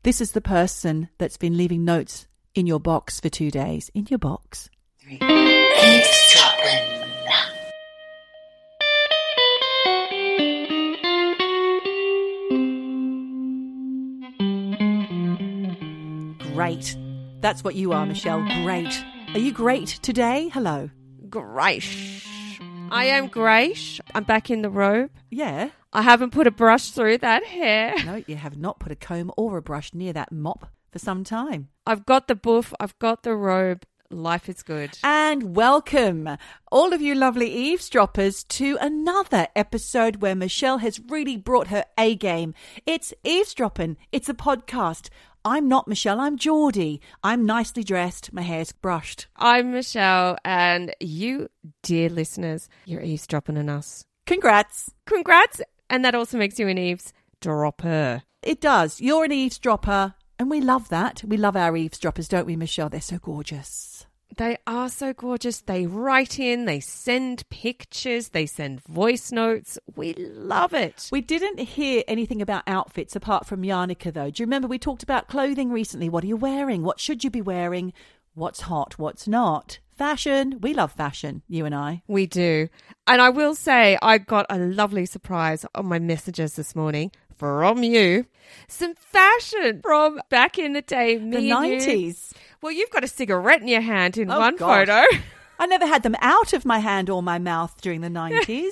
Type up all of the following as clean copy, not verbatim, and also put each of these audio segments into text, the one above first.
This is the person that's been leaving notes in your box for 2 days. In your box. 3. Eavesdropping. Great. That's what you are, Michelle. Great. Are you great today? Hello. Great. I am great. I'm back in the robe. Yeah. I haven't put a brush through that hair. No, you have not put a comb or a brush near that mop for some time. I've got the boof. I've got the robe. Life is good. And welcome, all of you lovely eavesdroppers, to another episode where Michelle has really brought her A game. It's Eavesdropping. It's a podcast. I'm not Michelle, I'm Geordie. I'm nicely dressed, my hair's brushed. I'm Michelle, and you, dear listeners, you're eavesdropping on us. Congrats. Congrats. And that also makes you an eavesdropper. It does. You're an eavesdropper, and we love that. We love our eavesdroppers, don't we, Michelle? They're so gorgeous. They are so gorgeous. They write in, they send pictures, they send voice notes. We love it. We didn't hear anything about outfits apart from Yannicka, though. Do you remember we talked about clothing recently? What are you wearing? What should you be wearing? What's hot? What's not? Fashion. We love fashion, you and I. We do. And I will say I got a lovely surprise on my messages this morning from you. Some fashion from back in the day. The 90s. Well, you've got a cigarette in your hand in one God. photo. I never had them out of my hand or my mouth during the 90s.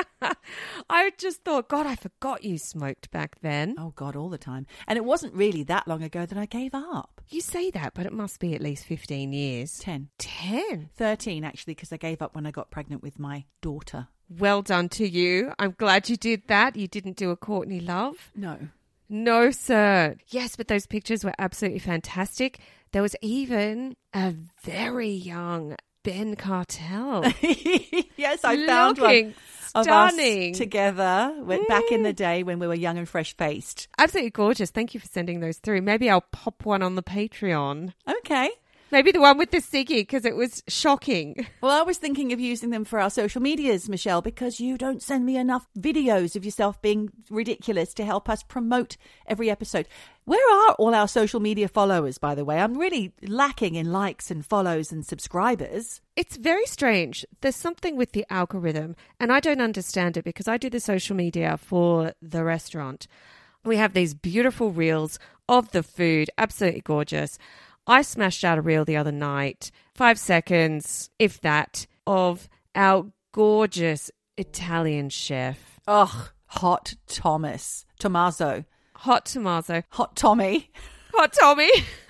I just thought, God, I forgot you smoked back then. Oh, God, all the time. And it wasn't really that long ago that I gave up. You say that, but it must be at least 15 years. 10. 10? 13, actually, because I gave up when I got pregnant with my daughter. Well done to you. I'm glad you did that. You didn't do a Courtney Love. No. No, sir. Yes, but those pictures were absolutely fantastic. There was even a very young Ben Cartel. Yes, I found Looking one stunning. of us together back in the day when we were young and fresh-faced. Absolutely gorgeous. Thank you for sending those through. Maybe I'll pop one on the Patreon. Okay. Maybe the one with the ciggy, because it was shocking. Well, I was thinking of using them for our social medias, Michelle, because you don't send me enough videos of yourself being ridiculous to help us promote every episode. Where are all our social media followers, by the way? I'm really lacking in likes and follows and subscribers. It's very strange. There's something with the algorithm, and I don't understand it because I do the social media for the restaurant. We have these beautiful reels of the food, absolutely gorgeous. I smashed out a reel the other night, 5 seconds, if that, of our gorgeous Italian chef. Ugh, Hot Thomas. Tommaso. Hot Tommaso. Hot Tommy. Hot Tommy.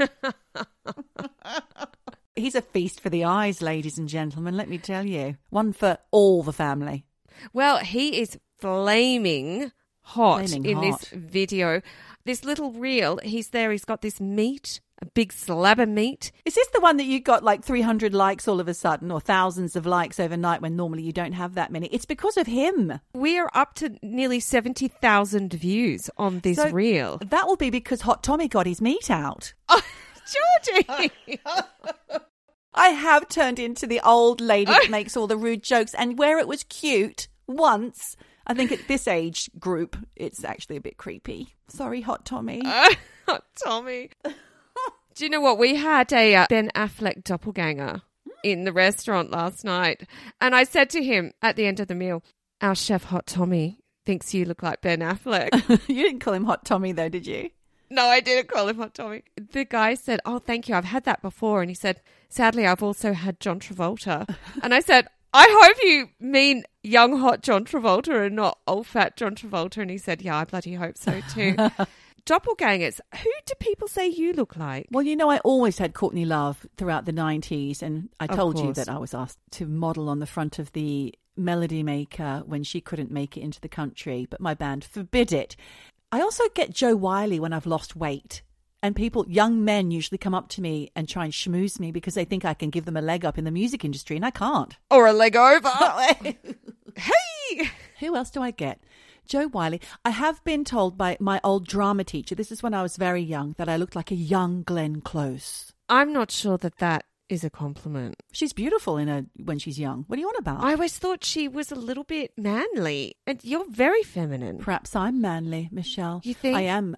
He's a feast for the eyes, ladies and gentlemen, let me tell you. One for all the family. Well, he is flaming hot this video. This little reel, he's there, he's got this meat, a big slab of meat. Is this the one that you got like 300 likes all of a sudden, or thousands of likes overnight when normally you don't have that many? It's because of him. We are up to nearly 70,000 views on this reel. That will be because Hot Tommy got his meat out. Oh, Georgie! I have turned into the old lady that makes all the rude jokes, and where it was cute once, I think at this age group, it's actually a bit creepy. Sorry, Hot Tommy. Hot Tommy. Do you know what? We had a Ben Affleck doppelganger in the restaurant last night. And I said to him at the end of the meal, our chef Hot Tommy thinks you look like Ben Affleck. You didn't call him Hot Tommy though, did you? No, I didn't call him Hot Tommy. The guy said, oh, thank you. I've had that before. And he said, sadly, I've also had John Travolta. And I said, I hope you mean young hot John Travolta and not old fat John Travolta. And he said, yeah, I bloody hope so too. Doppelgangers, who do people say you look like? Well, you know, I always had Courtney Love throughout the 90s, and I told you that I was asked to model on the front of the Melody Maker when she couldn't make it into the country, but my band forbid it. I also get Jo Whiley when I've lost weight, and people, young men usually come up to me and try and schmooze me because they think I can give them a leg up in the music industry, and I can't. Or a leg over. Hey! Who else do I get? Jo Whiley. I have been told by my old drama teacher, this is when I was very young, that I looked like a young Glenn Close. I'm not sure that is a compliment. She's beautiful when she's young. What are you on about? I always thought she was a little bit manly, and you're very feminine. Perhaps I'm manly, Michelle. You think? I am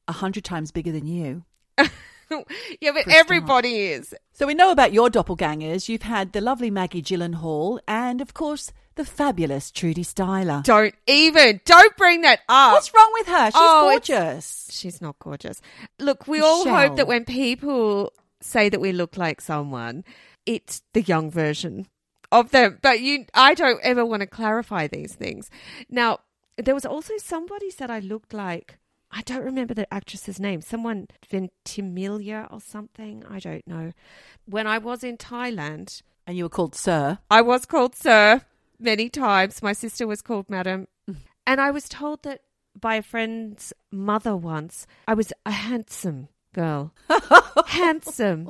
100 times bigger than you. Yeah, but everybody is. So we know about your doppelgangers. You've had the lovely Maggie Gyllenhaal and, of course, the fabulous Trudy Styler. Don't bring that up. What's wrong with her? She's gorgeous. She's not gorgeous. Look, we all hope that when people say that we look like someone, it's the young version of them. But I don't ever want to clarify these things. Now, there was also somebody said I looked like, I don't remember the actress's name, someone Ventimiglia or something. I don't know. When I was in Thailand. And you were called Sir. I was called Sir many times. My sister was called Madam. And I was told that by a friend's mother once, I was a handsome girl. Handsome.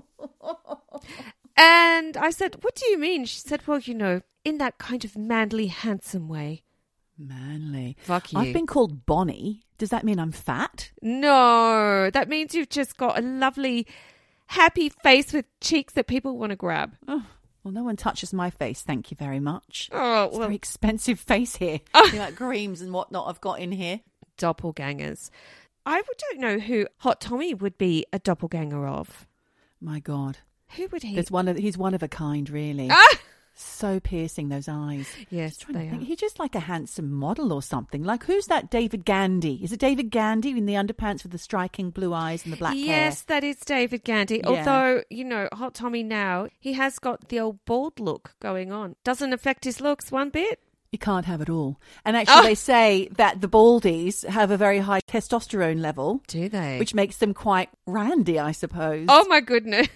And I said, what do you mean? She said, well, in that kind of manly, handsome way. Manly. Fuck you. I've been called Bonnie. Does that mean I'm fat? No, that means you've just got a lovely, happy face with cheeks that people want to grab. Oh, well, no one touches my face, thank you very much. Oh, it's a very expensive face here. Like creams and whatnot I've got in here. Doppelgangers. I don't know who Hot Tommy would be a doppelganger of. My God. Who would he? He's one of a kind, really. So piercing, those eyes. Yes, they are. He's just like a handsome model or something. Like, who's that David Gandy? Is it David Gandy in the underpants with the striking blue eyes and the black hair? Yes, that is David Gandy. Yeah. Although, Hot Tommy now, he has got the old bald look going on. Doesn't affect his looks one bit. You can't have it all. And actually, they say that the baldies have a very high testosterone level. Do they? Which makes them quite randy, I suppose. Oh, my goodness.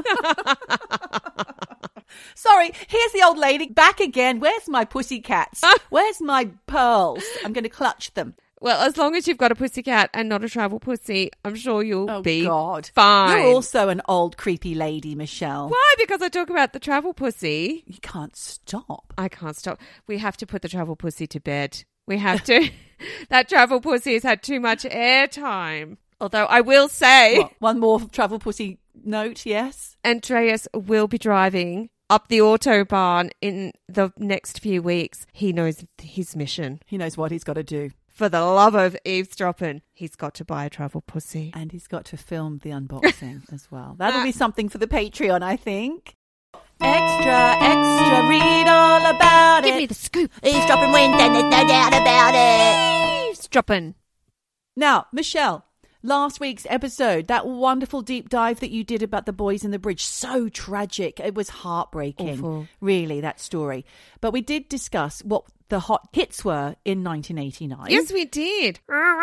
Sorry, here's the old lady back again. Where's my pussycats? Where's my pearls? I'm going to clutch them. Well, as long as you've got a pussycat and not a travel pussy, I'm sure you'll be fine. You're also an old creepy lady, Michelle. Why? Because I talk about the travel pussy. You can't stop. I can't stop. We have to put the travel pussy to bed. We have to. That travel pussy has had too much airtime. Although I will say... What, one more travel pussy note, yes? Andreas will be driving up the Autobahn in the next few weeks. He knows his mission. He knows what he's got to do. For the love of eavesdropping, he's got to buy a travel pussy. And he's got to film the unboxing as well. That'll be something for the Patreon, I think. Extra, read all about it. Give me the scoop. Eavesdropping wins and there's no doubt about it. Eavesdropping. Now, Michelle, last week's episode, that wonderful deep dive that you did about the boys in the bridge, so tragic. It was heartbreaking. Awful. Really, that story. But we did discuss what the hot hits were in 1989. Yes, we did.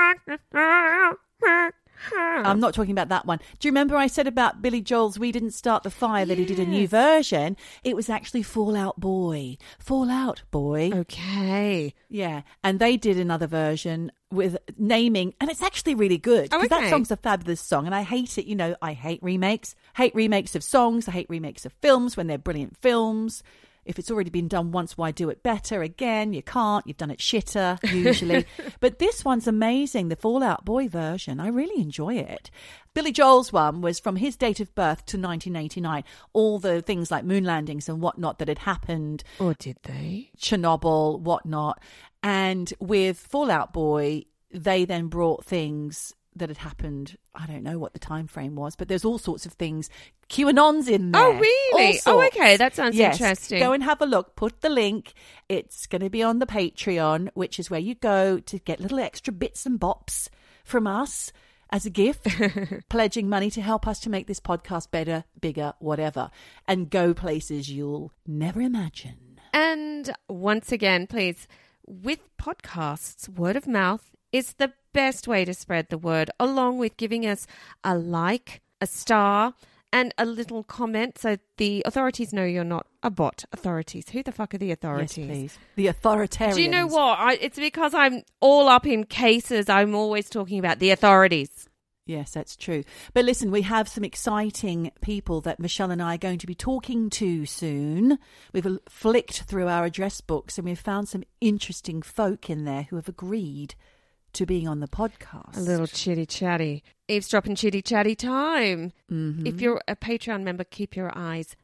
I'm not talking about that one. Do you remember I said about Billy Joel's We Didn't Start the Fire, that he did a new version? It was actually Fall Out Boy. Fall Out Boy. Okay. Yeah. And they did another version with naming, and it's actually really good. Because that song's a fabulous song, and I hate it. I hate remakes. Hate remakes of songs. I hate remakes of films when they're brilliant films. If it's already been done once, why do it better again? You can't. You've done it shitter, usually. But this one's amazing, the Fall Out Boy version. I really enjoy it. Billy Joel's one was from his date of birth to 1989. All the things like moon landings and whatnot that had happened. Or did they? Chernobyl, whatnot. And with Fall Out Boy, they then brought things that had happened. I don't know what the time frame was, but there's all sorts of things. QAnon's in there. Oh, really? Oh, okay. That sounds interesting. Go and have a look. Put the link. It's going to be on the Patreon, which is where you go to get little extra bits and bops from us as a gift, pledging money to help us to make this podcast better, bigger, whatever, and go places you'll never imagine. And once again, please, with podcasts, word of mouth is the best way to spread the word, along with giving us a like, a star, and a little comment so the authorities know you're not a bot. Authorities. Who the fuck are the authorities? Yes, please. The authoritarians. Do you know what? It's because I'm all up in cases. I'm always talking about the authorities. Yes, that's true. But listen, we have some exciting people that Michelle and I are going to be talking to soon. We've flicked through our address books and we've found some interesting folk in there who have agreed to being on the podcast. A little chitty chatty. Eavesdropping chitty chatty time. Mm-hmm. If you're a Patreon member, keep your eyes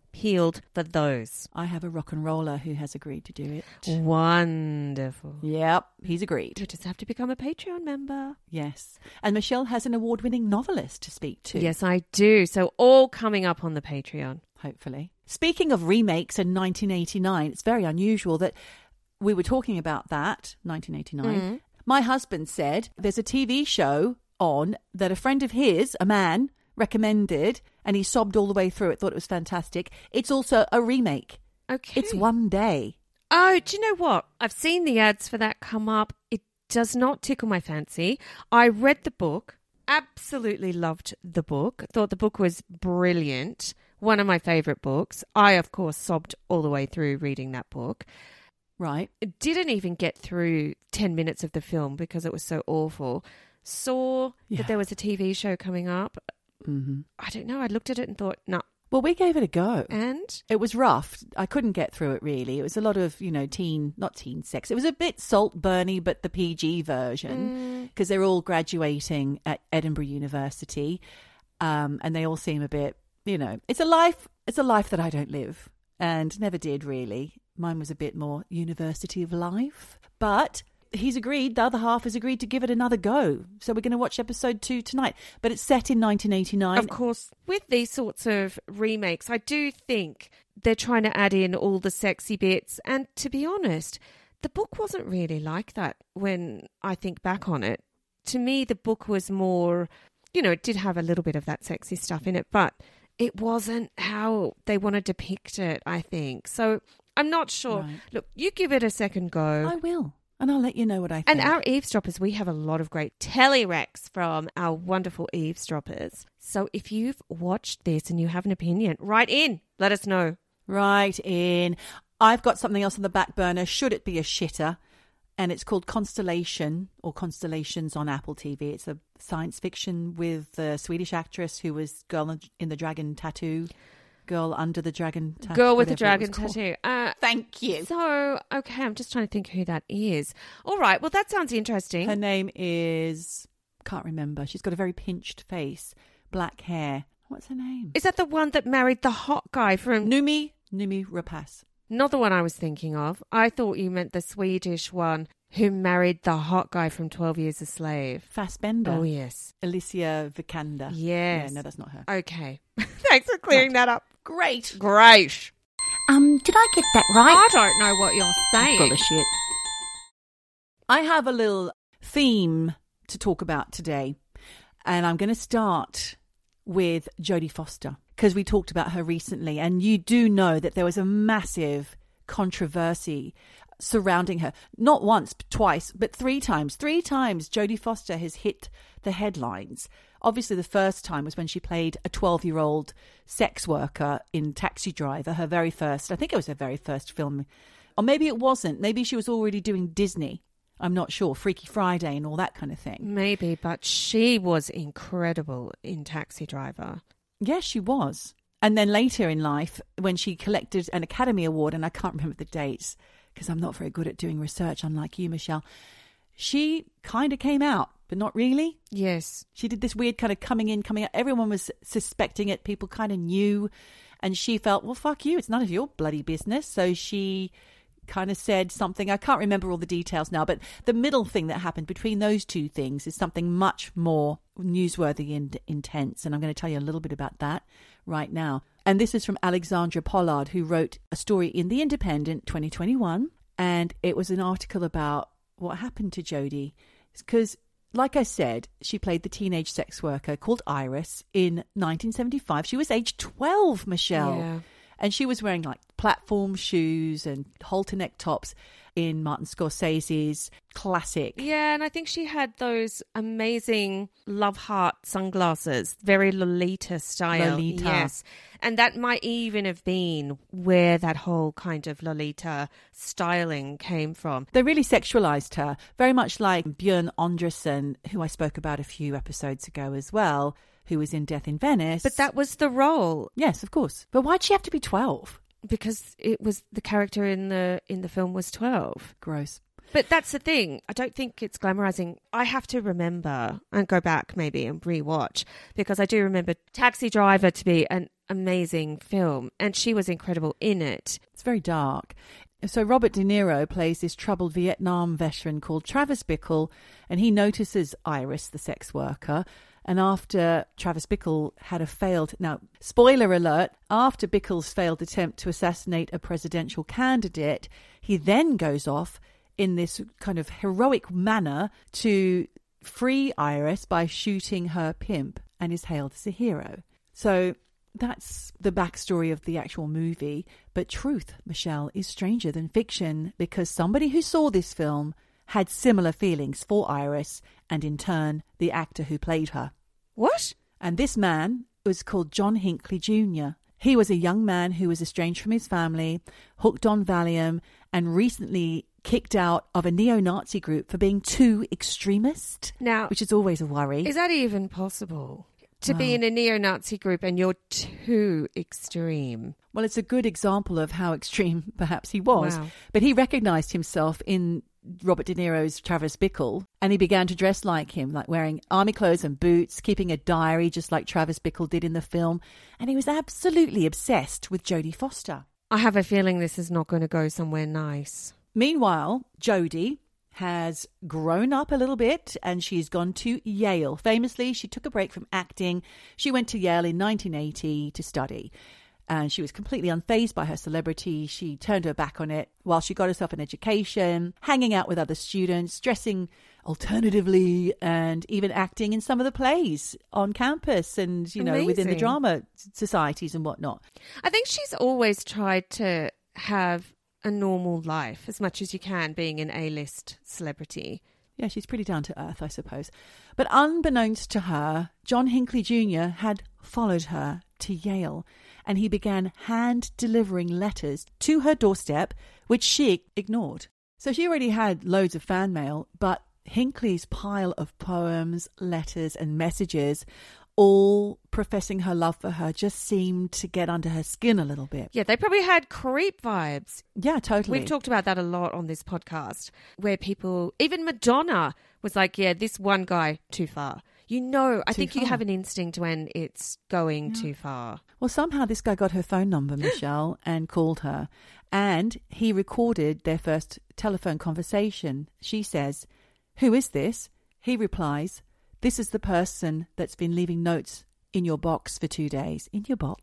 peeled for those. I have a rock and roller who has agreed to do it. Wonderful. Yep, he's agreed. You just have to become a Patreon member. Yes. And Michelle has an award-winning novelist to speak to. Yes, I do. So all coming up on the Patreon. Hopefully. Speaking of remakes in 1989, it's very unusual that we were talking about that, 1989. My husband said there's a TV show on that a friend of his, a man, recommended, and he sobbed all the way through it, thought it was fantastic. It's also a remake. Okay. It's One Day. Oh, do you know what? I've seen the ads for that come up. It does not tickle my fancy. I read the book, absolutely loved the book, thought the book was brilliant. One of my favourite books. I, of course, sobbed all the way through reading that book. Right. Didn't even get through 10 minutes of the film because it was so awful. Saw that there was a TV show coming up. I don't know. I looked at it and thought, no. Well, we gave it a go. And? It was rough. I couldn't get through it, really. It was a lot of, not teen sex. It was a bit salt-burny, but the PG version, because they're all graduating at Edinburgh University, and they all seem a bit, it's a life that I don't live, and never did, really. Mine was a bit more University of Life. But he's agreed, the other half has agreed to give it another go. So we're going to watch episode 2 tonight. But it's set in 1989. Of course, with these sorts of remakes, I do think they're trying to add in all the sexy bits. And to be honest, the book wasn't really like that when I think back on it. To me, the book was more, it did have a little bit of that sexy stuff in it, but it wasn't how they want to depict it, I think. So I'm not sure. Right. Look, you give it a second go. I will. And I'll let you know what I think. And our eavesdroppers, we have a lot of great telerecs from our wonderful eavesdroppers. So if you've watched this and you have an opinion, write in. Let us know. Write in. I've got something else on the back burner. Should it be a shitter? And it's called Constellation, or Constellations on Apple TV. It's a science fiction with the Swedish actress who was Girl in the Dragon Tattoo. Girl under the dragon tattoo. Girl with the dragon tattoo. Thank you. So, okay, I'm just trying to think who that is. All right, well, that sounds interesting. Her name is... Can't remember. She's got a very pinched face. Black hair. What's her name? Is that the one that married the hot guy from... Noomi Rapace. Not the one I was thinking of. I thought you meant the Swedish one who married the hot guy from 12 Years a Slave. Fassbender. Oh, yes. Alicia Vikander. Yes. Yeah, no, that's not her. Okay. Thanks for clearing that up. Great. Did I get that right? I don't know what you're saying. Full of shit. I have a little theme to talk about today, and I'm going to start with Jodie Foster, because we talked about her recently, and you do know that there was a massive controversy surrounding her. Not once, twice, but 3 times. 3 times Jodie Foster has hit the headlines. Obviously, the first time was when she played a 12-year-old sex worker in Taxi Driver, her very first, I think it was her very first film. Or maybe it wasn't. Maybe she was already doing Disney. I'm not sure. Freaky Friday and all that kind of thing. Maybe, but she was incredible in Taxi Driver. Yes, she was. And then later in life, when she collected an Academy Award, and I can't remember the dates because I'm not very good at doing research, unlike you, Michelle, she kind of came out. But not really. Yes. She did this weird kind of coming out. Everyone was suspecting it. People kind of knew. And she felt, well, fuck you. It's none of your bloody business. So she kind of said something. I can't remember all the details now. But the middle thing that happened between those two things is something much more newsworthy and intense. And I'm going to tell you a little bit about that right now. And this is from Alexandra Pollard, who wrote a story in The Independent 2021. And it was an article about what happened to Jodie. Because... like I said, she played the teenage sex worker called Iris in 1975. She was age 12, Michelle. Yeah. And she was wearing like platform shoes and halter neck tops in Martin Scorsese's classic. Yeah, and I think she had those amazing love heart sunglasses, very Lolita style. Lolita. Yes. And that might even have been where that whole kind of Lolita styling came from. They really sexualized her, very much like Björn Andresen, who I spoke about a few episodes ago as well, who was in Death in Venice. But that was the role. Yes, of course. But why'd she have to be 12? Because it was the character in the film was 12. Gross. But that's the thing. I don't think it's glamorizing. I have to remember and go back maybe and rewatch, because I do remember Taxi Driver to be an amazing film, and she was incredible in it. It's very dark. So Robert De Niro plays this troubled Vietnam veteran called Travis Bickle, and he notices Iris, the sex worker. And after Travis Bickle had a failed... Now, spoiler alert, after Bickle's failed attempt to assassinate a presidential candidate, he then goes off in this kind of heroic manner to free Iris by shooting her pimp, and is hailed as a hero. So that's the backstory of the actual movie. But truth, Michelle, is stranger than fiction, because somebody who saw this film had similar feelings for Iris, and in turn, the actor who played her. What? And this man was called John Hinckley Jr. He was a young man who was estranged from his family, hooked on Valium, and recently kicked out of a neo-Nazi group for being too extremist, now, which is always a worry. Is that even possible? To be in a neo-Nazi group and you're too extreme? Well, it's a good example of how extreme perhaps he was. Wow. But he recognised himself in Robert De Niro's Travis Bickle, and he began to dress like him, like wearing army clothes and boots, keeping a diary just like Travis Bickle did in the film. And he was absolutely obsessed with Jodie Foster. I have a feeling this is not going to go somewhere nice. Meanwhile, Jodie has grown up a little bit, and she's gone to Yale. Famously, she took a break from acting. She went to Yale in 1980 to study, and she was completely unfazed by her celebrity. She turned her back on it while she got herself an education, hanging out with other students, dressing alternatively, and even acting in some of the plays on campus and, you know, Amazing. within the drama societies and whatnot. I think she's always tried to have a normal life as much as you can, being an A-list celebrity. Yeah, she's pretty down to earth, I suppose. But unbeknownst to her, John Hinckley Jr. had followed her to Yale, and he began hand-delivering letters to her doorstep, which she ignored. So she already had loads of fan mail, but Hinckley's pile of poems, letters and messages, all professing her love for her, just seemed to get under her skin a little bit. Yeah, they probably had creep vibes. Yeah, totally. We've talked about that a lot on this podcast, where people, even Madonna was like, yeah, this one guy, too far. You know, I think you have an instinct when it's going too far. Well, somehow this guy got her phone number, Michelle, and called her. And he recorded their first telephone conversation. She says, "Who is this?" He replies, "This is the person that's been leaving notes in your box for 2 days." In your box?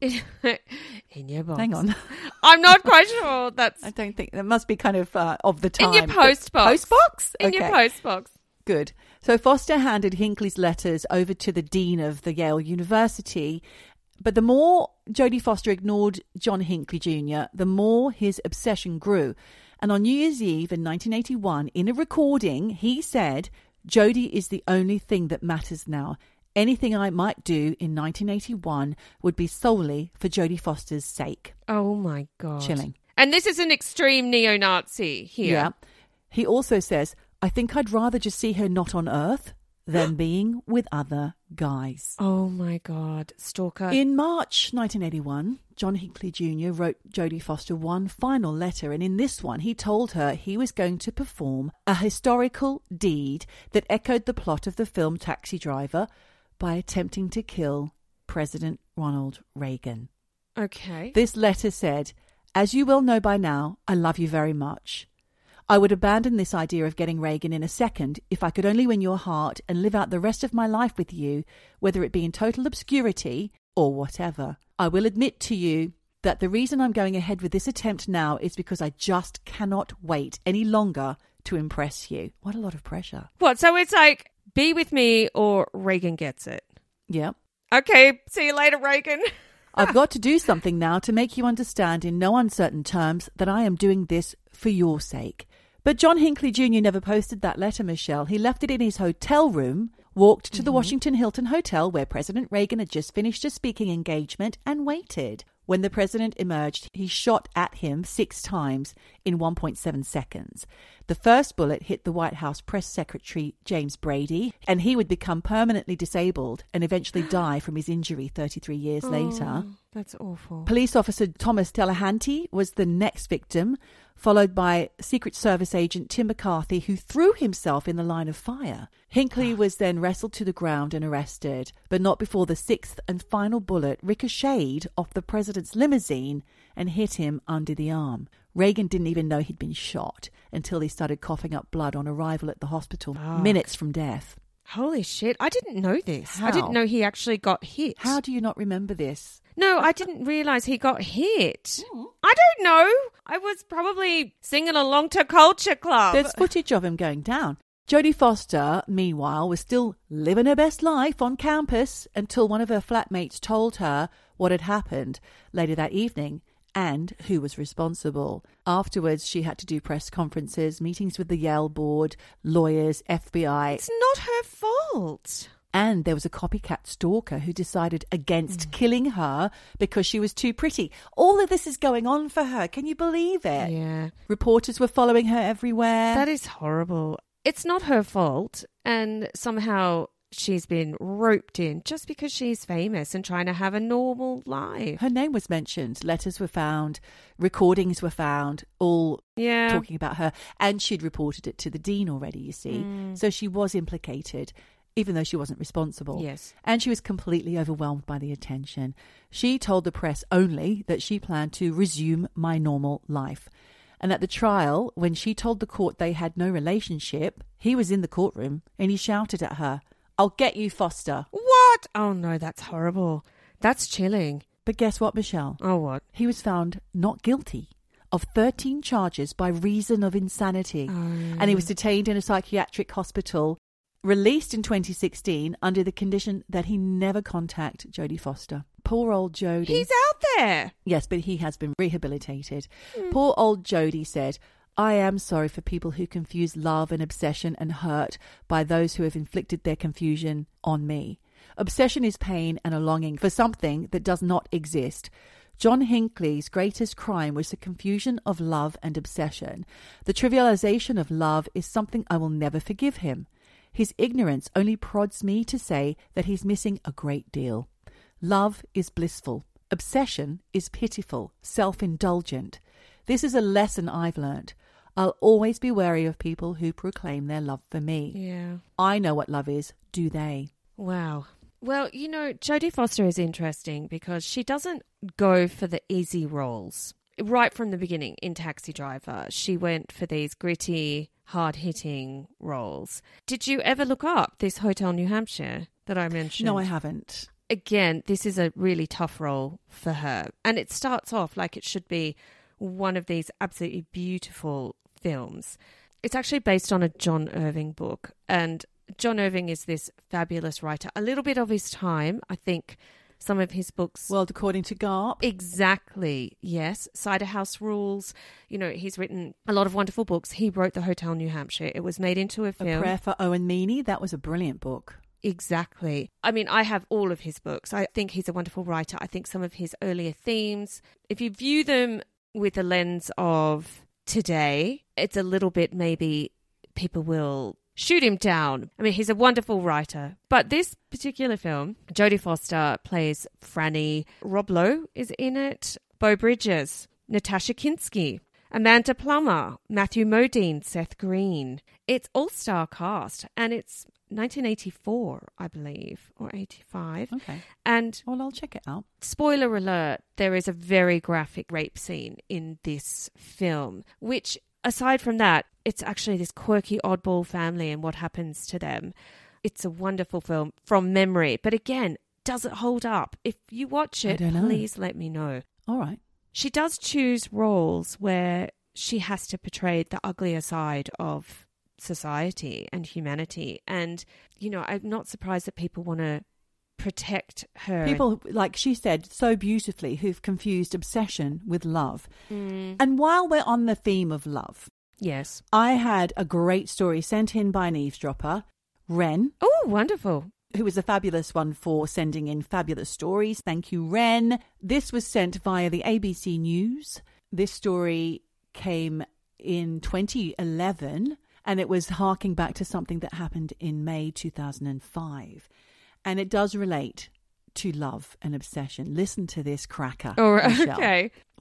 In your box. Hang on. I'm not quite sure. I don't think that must be kind of the time. In your post box. Post box? In your post box. Good. So Foster handed Hinckley's letters over to the dean of the Yale University. But the more Jodie Foster ignored John Hinckley Jr., the more his obsession grew. And on New Year's Eve in 1981, in a recording, he said, "Jodie is the only thing that matters now. Anything I might do in 1981 would be solely for Jodie Foster's sake." Oh, my God. Chilling. And this is an extreme neo-Nazi here. Yeah. He also says, "I think I'd rather just see her not on Earth than being with other guys." Oh, my God. Stalker. In March 1981, John Hinckley Jr. wrote Jodie Foster one final letter, and in this one he told her he was going to perform a historical deed that echoed the plot of the film Taxi Driver by attempting to kill President Ronald Reagan. Okay. This letter said, "As you will know by now, I love you very much. I would abandon this idea of getting Reagan in a second if I could only win your heart and live out the rest of my life with you, whether it be in total obscurity or whatever. I will admit to you that the reason I'm going ahead with this attempt now is because I just cannot wait any longer to impress you." What a lot of pressure. What? So it's like, be with me or Reagan gets it. Yeah. Okay, see you later, Reagan. "I've got to do something now to make you understand in no uncertain terms that I am doing this for your sake." But John Hinckley Jr. never posted that letter, Michelle. He left it in his hotel room, walked to the Washington Hilton Hotel where President Reagan had just finished a speaking engagement, and waited. When the president emerged, he shot at him 6 times in 1.7 seconds. The first bullet hit the White House press secretary, James Brady, and he would become permanently disabled and eventually die from his injury 33 years later. That's awful. Police officer Thomas Delahanty was the next victim. followed by Secret Service agent Tim McCarthy, who threw himself in the line of fire. Hinckley was then wrestled to the ground and arrested, but not before the sixth and final bullet ricocheted off the president's limousine and hit him under the arm. Reagan didn't even know he'd been shot until he started coughing up blood on arrival at the hospital, minutes from death. Holy shit, I didn't know this. How? I didn't know he actually got hit. How do you not remember this? No, I didn't realise he got hit. I don't know. I was probably singing along to Culture Club. There's footage of him going down. Jodie Foster, meanwhile, was still living her best life on campus until one of her flatmates told her what had happened later that evening and who was responsible. Afterwards, she had to do press conferences, meetings with the Yale board, lawyers, FBI. It's not her fault. And there was a copycat stalker who decided against killing her because she was too pretty. All of this is going on for her. Can you believe it? Yeah. Reporters were following her everywhere. That is horrible. It's not her fault. And somehow she's been roped in just because she's famous and trying to have a normal life. Her name was mentioned. Letters were found. Recordings were found. All talking about her. And she'd reported it to the dean already, you see. So she was implicated, even though she wasn't responsible. Yes. And she was completely overwhelmed by the attention. She told the press only that she planned to resume my normal life. And at the trial, when she told the court they had no relationship, he was in the courtroom and he shouted at her, "I'll get you, Foster." What? Oh, no, that's horrible. That's chilling. But guess what, Michelle? Oh, what? He was found not guilty of 13 charges by reason of insanity. And he was detained in a psychiatric hospital, released in 2016 under the condition that he never contact Jodie Foster. Poor old Jodie. He's out there. Yes, but he has been rehabilitated. Poor old Jodie said, "I am sorry for people who confuse love and obsession and hurt by those who have inflicted their confusion on me. Obsession is pain and a longing for something that does not exist. John Hinckley's greatest crime was the confusion of love and obsession. The trivialization of love is something I will never forgive him. His ignorance only prods me to say that he's missing a great deal. Love is blissful. Obsession is pitiful, self-indulgent. This is a lesson I've learned. I'll always be wary of people who proclaim their love for me. Yeah. I know what love is. Do they?" Wow. Well, you know, Jodie Foster is interesting because she doesn't go for the easy roles. Right from the beginning in Taxi Driver, she went for these gritty, hard-hitting roles. Did you ever look up this Hotel New Hampshire that I mentioned? No, I haven't. Again, this is a really tough role for her. And it starts off like it should be one of these absolutely beautiful films. It's actually based on a John Irving book. And John Irving is this fabulous writer. A little bit of his time, I think some of his books... World According to Garp. Exactly, yes. Cider House Rules. You know, he's written a lot of wonderful books. He wrote The Hotel New Hampshire. It was made into a film. A Prayer for Owen Meany. That was a brilliant book. Exactly. I mean, I have all of his books. I think he's a wonderful writer. I think some of his earlier themes, if you view them with a lens of today, it's a little bit maybe people will shoot him down. I mean, he's a wonderful writer. But this particular film, Jodie Foster plays Franny. Rob Lowe is in it. Beau Bridges, Natasha Kinski, Amanda Plummer, Matthew Modine, Seth Green. It's all-star cast, and it's 1984, I believe, or 85. Okay. And well, I'll check it out. Spoiler alert, there is a very graphic rape scene in this film, which, aside from that, it's actually this quirky oddball family and what happens to them. It's a wonderful film from memory. But again, does it hold up? If you watch it, please let me know. All right. She does choose roles where she has to portray the uglier side of society and humanity. And, you know, I'm not surprised that people want to protect her. People, like she said so beautifully, who've confused obsession with love. And while we're on the theme of love, yes, I had a great story sent in by an eavesdropper, Ren. Oh, wonderful. Who was a fabulous one for sending in fabulous stories. Thank you, Ren. This was sent via the ABC News. This story came in 2011, and it was harking back to something that happened in May 2005. And it does relate to love and obsession. Listen to this cracker. Oh, Michelle. okay.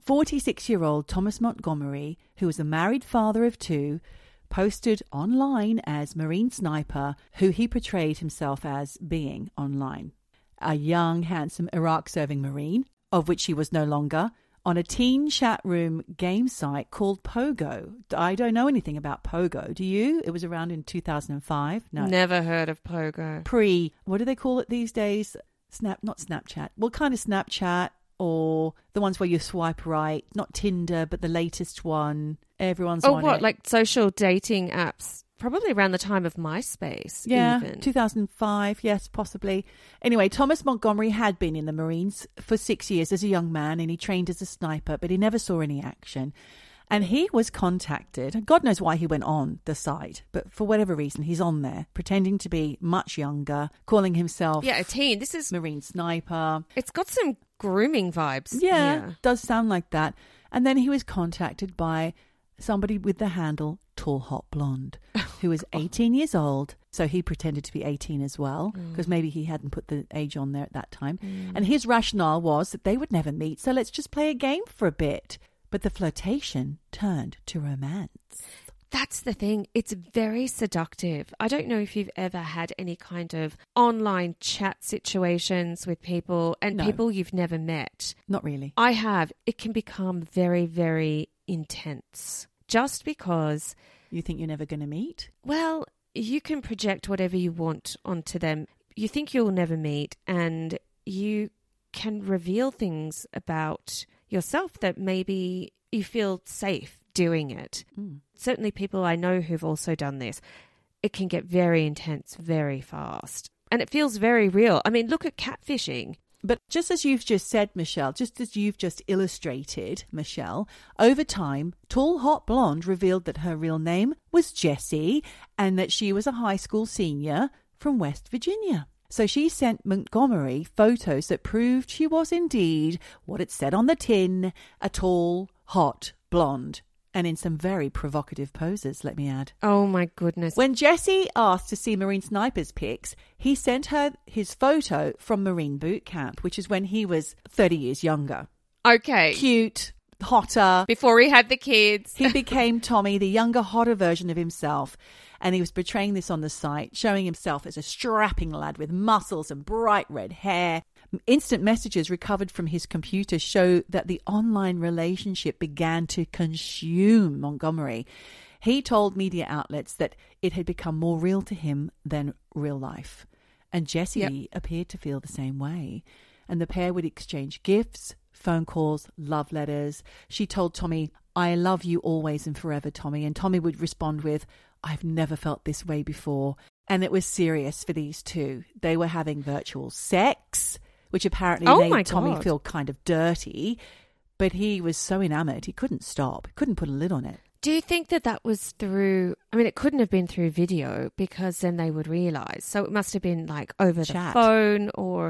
46-year-old Thomas Montgomery, who was a married father of 2, posted online as Marine Sniper, who he portrayed himself as being online. A young, handsome Iraq-serving Marine, of which he was no longer, on a teen chat room game site called Pogo. I don't know anything about Pogo. Do you? It was around in 2005. No. Never heard of Pogo. What do they call it these days? Not Snapchat. What kind of Snapchat? Or the ones where you swipe right? Not Tinder, but the latest one. Everyone's on it. Oh, what? Like social dating apps? Probably around the time of MySpace. Yeah, even. 2005, yes, possibly. Anyway, Thomas Montgomery had been in the Marines for 6 years as a young man, and he trained as a sniper, but he never saw any action. And he was contacted. God knows why he went on the site, but for whatever reason, he's on there, pretending to be much younger, calling himself... Yeah, a teen. This is... Marine Sniper. It's got some grooming vibes. Yeah, does sound like that. And then he was contacted by somebody with the handle Tall Hot Blonde, who was 18 years old. So he pretended to be 18 as well, because maybe he hadn't put the age on there at that time. And his rationale was that they would never meet, so let's just play a game for a bit. But the flirtation turned to romance. That's the thing. It's very seductive. I don't know if you've ever had any kind of online chat situations with people and people you've never met. Not really. I have. It can become very, very intense just because... You think you're never going to meet? Well, you can project whatever you want onto them. You think you'll never meet, and you can reveal things about yourself that maybe you feel safe doing it. Certainly people I know who've also done this. It can get very intense very fast, and it feels very real. I mean, look at catfishing. But just as you've just said, Michelle, just as you've just illustrated, Michelle, over time, Tall Hot Blonde revealed that her real name was Jessie and that she was a high school senior from West Virginia. So she sent Montgomery photos that proved she was indeed what it said on the tin, a tall, hot blonde. And in some very provocative poses, let me add. Oh, my goodness. When Jessie asked to see Marine Sniper's pics, he sent her his photo from Marine Boot Camp, which is when he was 30 years younger. Okay. Cute, hotter. Before he had the kids. He became Tommy, the younger, hotter version of himself. And he was portraying this on the site, showing himself as a strapping lad with muscles and bright red hair. Instant messages recovered from his computer show that the online relationship began to consume Montgomery. He told media outlets that it had become more real to him than real life. And Jessie appeared to feel the same way. And the pair would exchange gifts, phone calls, love letters. She told Tommy, "I love you always and forever, Tommy." And Tommy would respond with, "I've never felt this way before." And it was serious for these two. They were having virtual sex, which apparently made Tommy feel kind of dirty. But he was so enamored, he couldn't stop. Couldn't put a lid on it. Do you think that that was through... I mean, it couldn't have been through video because then they would realise. So it must have been like over the phone or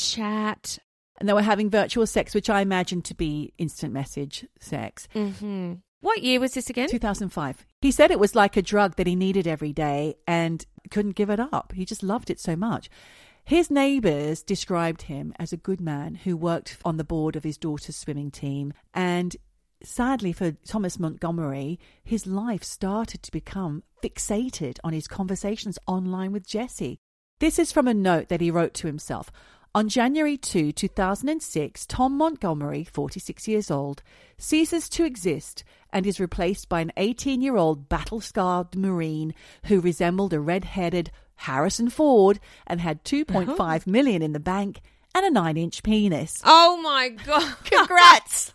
chat. And they were having virtual sex, which I imagine to be instant message sex. Mm-hmm. What year was this again? 2005. He said it was like a drug that he needed every day and couldn't give it up. He just loved it so much. His neighbours described him as a good man who worked on the board of his daughter's swimming team. And sadly for Thomas Montgomery, his life started to become fixated on his conversations online with Jessie. This is from a note that he wrote to himself. On January 2, 2006, Tom Montgomery, 46 years old, ceases to exist and is replaced by an 18-year-old battle-scarred Marine who resembled a red-headed Harrison Ford and had $2.5 million in the bank and a 9-inch penis. Oh, my God. Congrats.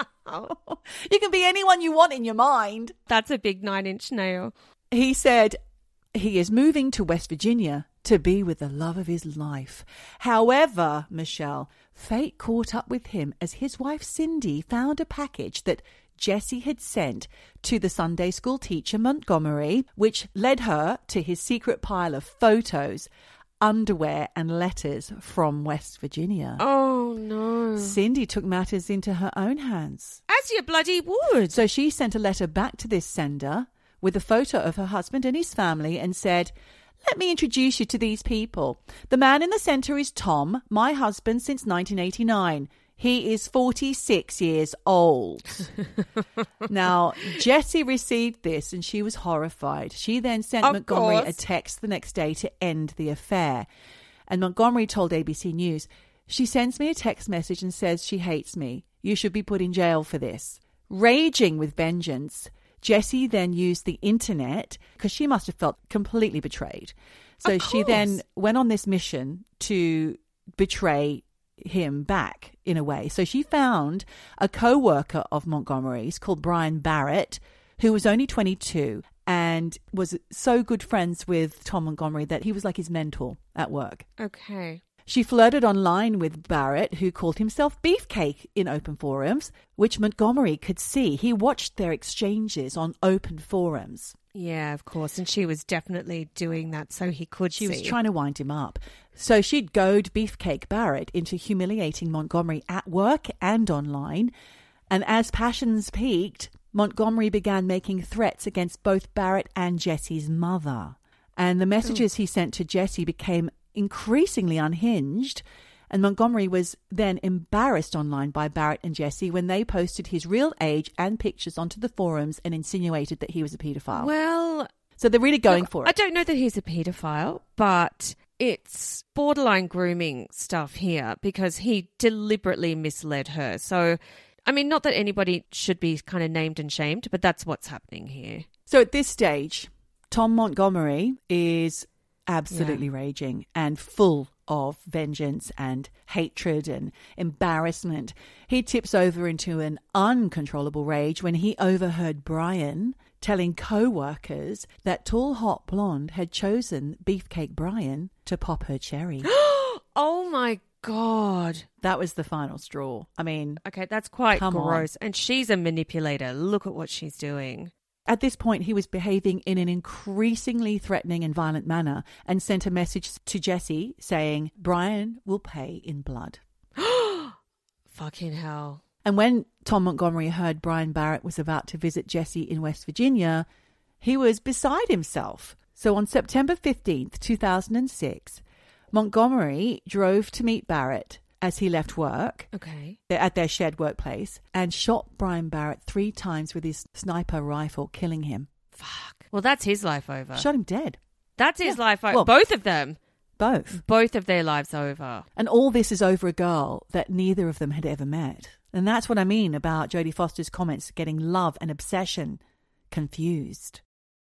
You can be anyone you want in your mind. That's a big 9-inch nail. He said he is moving to West Virginia to be with the love of his life. However, Michelle, fate caught up with him as his wife Cindy found a package that Jessie had sent to the Sunday school teacher Montgomery, which led her to his secret pile of photos, underwear and letters from West Virginia. Oh, no. Cindy took matters into her own hands. As you bloody would. So she sent a letter back to this sender with a photo of her husband and his family and said, "Let me introduce you to these people. The man in the centre is Tom, my husband since 1989. He is 46 years old. Now, Jessie received this and she was horrified. She then sent Montgomery a text the next day to end the affair. And Montgomery told ABC News, "She sends me a text message and says she hates me. You should be put in jail for this." Raging with vengeance, Jessie then used the internet because she must have felt completely betrayed. So she then went on this mission to betray him back in a way. So she found a co-worker of Montgomery's called Brian Barrett, who was only 22 and was so good friends with Tom Montgomery that he was like his mentor at work. Okay. She flirted online with Barrett, who called himself Beefcake in open forums, which Montgomery could see. He watched their exchanges on open forums. Yeah, of course. And she was definitely doing that so he could see. She was trying to wind him up. So she'd goad Beefcake Barrett into humiliating Montgomery at work and online. And as passions peaked, Montgomery began making threats against both Barrett and Jessie's mother. And the messages he sent to Jessie became increasingly unhinged. And Montgomery was then embarrassed online by Barrett and Jessie when they posted his real age and pictures onto the forums and insinuated that he was a paedophile. Well, so they're really going for it. I don't know that he's a paedophile, but it's borderline grooming stuff here because he deliberately misled her. So, I mean, not that anybody should be kind of named and shamed, but that's what's happening here. So at this stage, Tom Montgomery is absolutely raging and full of vengeance and hatred and embarrassment. He tips over into an uncontrollable rage when he overheard Brian telling co-workers that Tall Hot Blonde had chosen Beefcake Brian to pop her cherry. Oh my God. That was the final straw. I mean... Okay, that's quite gross. On. And she's a manipulator. Look at what she's doing. At this point, he was behaving in an increasingly threatening and violent manner and sent a message to Jessie saying, "Brian will pay in blood." Fucking hell. And when Tom Montgomery heard Brian Barrett was about to visit Jessie in West Virginia, he was beside himself. So on September 15th, 2006, Montgomery drove to meet Barrett as he left work at their shared workplace and shot Brian Barrett 3 times with his sniper rifle, killing him. Fuck. Well, that's his life over. Shot him dead. That's his life over. Well, both of them. Both of their lives over. And all this is over a girl that neither of them had ever met. And that's what I mean about Jodie Foster's comments getting love and obsession confused.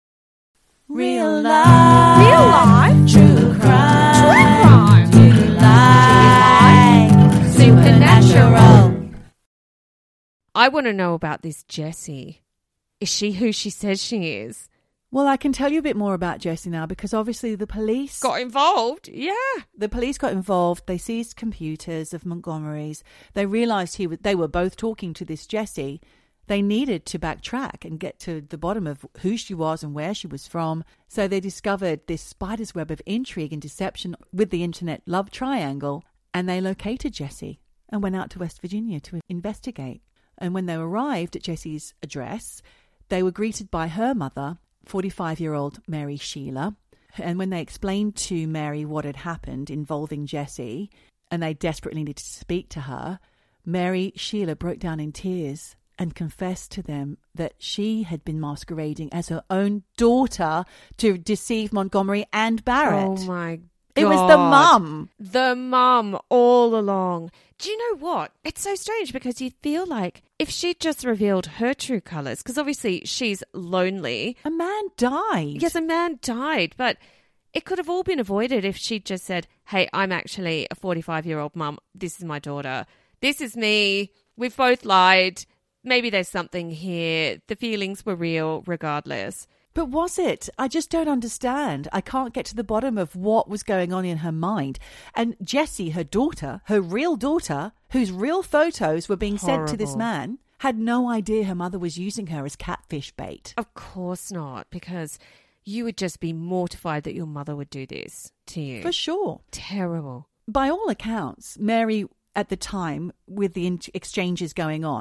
Real life. True crime. True life. Supernatural. I want to know about this Jessie. Is she who she says she is? Well, I can tell you a bit more about Jessie now because obviously the police... got involved, yeah. The police got involved. They seized computers of Montgomery's. They realised they were both talking to this Jessie. They needed to backtrack and get to the bottom of who she was and where she was from. So they discovered this spider's web of intrigue and deception with the internet love triangle, and they located Jessie and went out to West Virginia to investigate. And when they arrived at Jessie's address, they were greeted by her mother, 45-year-old Mary Sheila. And when they explained to Mary what had happened involving Jessie, and they desperately needed to speak to her, Mary Sheila broke down in tears and confessed to them that she had been masquerading as her own daughter to deceive Montgomery and Barrett. Oh my God. It was the mum. The mum all along. Do you know what? It's so strange because you feel like if she'd just revealed her true colours, because obviously she's lonely. A man died. Yes, a man died, but it could have all been avoided if she'd just said, "Hey, I'm actually a 45-year-old mum. This is my daughter. This is me. We've both lied. Maybe there's something here. The feelings were real regardless." But was it? I just don't understand. I can't get to the bottom of what was going on in her mind. And Jessie, her daughter, her real daughter, whose real photos were being sent to this man, had no idea her mother was using her as catfish bait. Of course not, because you would just be mortified that your mother would do this to you. For sure. Terrible. By all accounts, Mary, at the time, with the exchanges going on,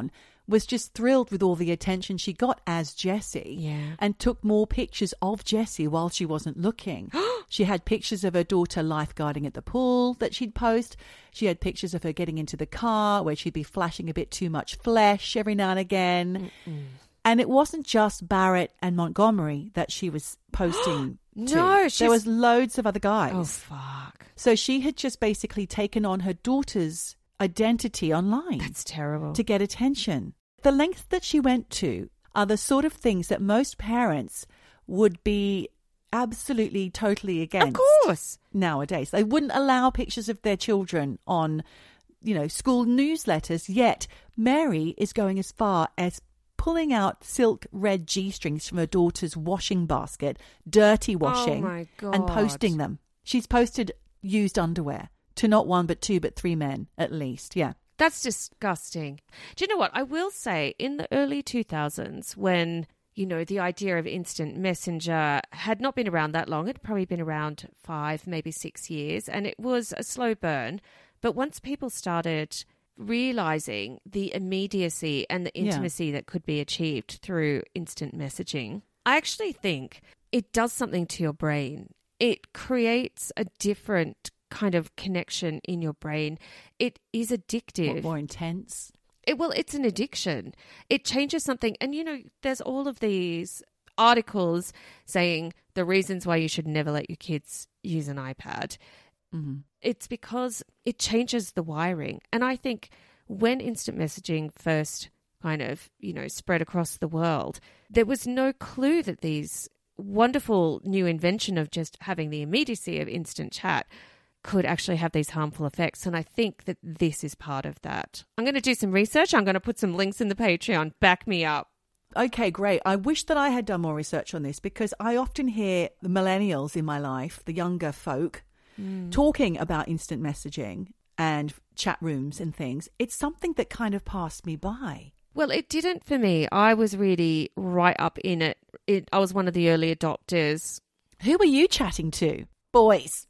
was just thrilled with all the attention she got as Jessie and took more pictures of Jessie while she wasn't looking. She had pictures of her daughter lifeguarding at the pool that she'd post. She had pictures of her getting into the car where she'd be flashing a bit too much flesh every now and again. And it wasn't just Barrett and Montgomery that she was posting to. No, there was loads of other guys. Oh, fuck. So she had just basically taken on her daughter's identity online. That's terrible. To get attention. The lengths that she went to are the sort of things that most parents would be absolutely, totally against. Of course. Nowadays. They wouldn't allow pictures of their children on, school newsletters. Yet Mary is going as far as pulling out silk red G-strings from her daughter's washing basket, dirty washing, oh my God, and posting them. She's posted used underwear to not one, but two, but three men at least. Yeah. That's disgusting. Do you know what? I will say in the early 2000s when, the idea of instant messenger had not been around that long. It had probably been around 5, maybe 6 years. And it was a slow burn. But once people started realizing the immediacy and the intimacy that could be achieved through instant messaging, I actually think it does something to your brain. It creates a different kind of connection in your brain. It is addictive. More intense. It's an addiction. It changes something. And, there's all of these articles saying the reasons why you should never let your kids use an iPad. Mm-hmm. It's because it changes the wiring. And I think when instant messaging first kind of, spread across the world, there was no clue that these wonderful new invention of just having the immediacy of instant chat could actually have these harmful effects. And I think that this is part of that. I'm going to do some research. I'm going to put some links in the Patreon. Back me up. Okay, great. I wish that I had done more research on this because I often hear the millennials in my life, the younger folk, talking about instant messaging and chat rooms and things. It's something that kind of passed me by. Well, it didn't for me. I was really right up in it. I was one of the early adopters. Who were you chatting to? Boys.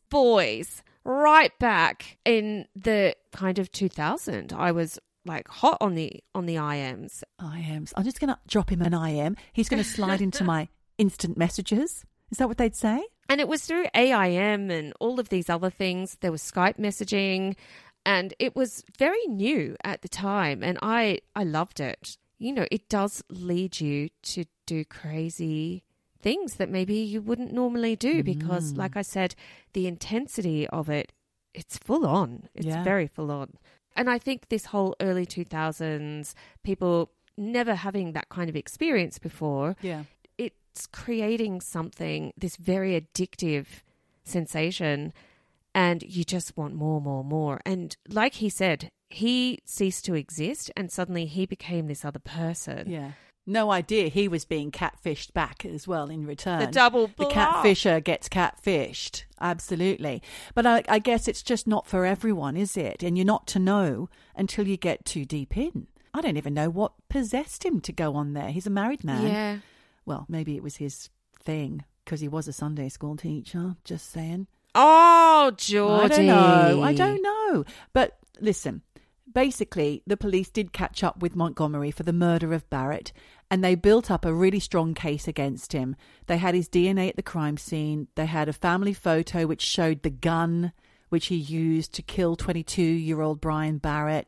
Right back in the kind of 2000. I was like hot on the IMs. IMs. I'm just going to drop him an IM. He's going to slide into my instant messages. Is that what they'd say? And it was through AIM and all of these other things. There was Skype messaging and it was very new at the time. And I loved it. It does lead you to do crazy things that maybe you wouldn't normally do because, like I said, the intensity of it, it's full on. It's very full on. And I think this whole early 2000s, people never having that kind of experience before, it's creating something, this very addictive sensation, and you just want more. And like he said, he ceased to exist and suddenly he became this other person. Yeah. No idea he was being catfished back as well in return. The double The catfisher gets catfished. Absolutely. But I guess it's just not for everyone, is it? And you're not to know until you get too deep in. I don't even know what possessed him to go on there. He's a married man. Yeah. Well, maybe it was his thing because he was a Sunday school teacher. Just saying. Oh, Geordie. I don't know. But listen. Basically, the police did catch up with Montgomery for the murder of Barrett, and they built up a really strong case against him. They had his DNA at the crime scene. They had a family photo which showed the gun which he used to kill 22-year-old Brian Barrett.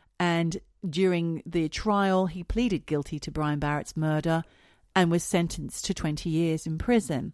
And during the trial, he pleaded guilty to Brian Barrett's murder and was sentenced to 20 years in prison.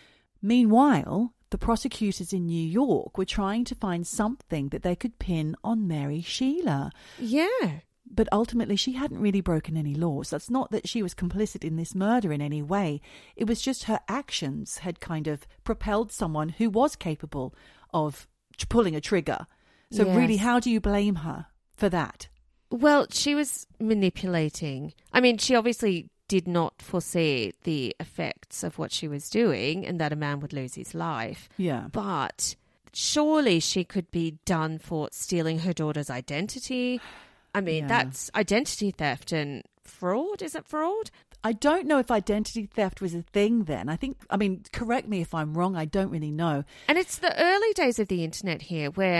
Meanwhile, the prosecutors in New York were trying to find something that they could pin on Mary Sheila. Yeah. But ultimately, she hadn't really broken any laws. That's not that she was complicit in this murder in any way. It was just her actions had kind of propelled someone who was capable of pulling a trigger. So really, how do you blame her for that? Well, she was manipulating. I mean, she obviously did not foresee the effects of what she was doing and that a man would lose his life. Yeah. But surely she could be done for stealing her daughter's identity. I mean, that's identity theft and fraud. Is it fraud? I don't know if identity theft was a thing then. I mean, correct me if I'm wrong. I don't really know. And it's the early days of the internet here where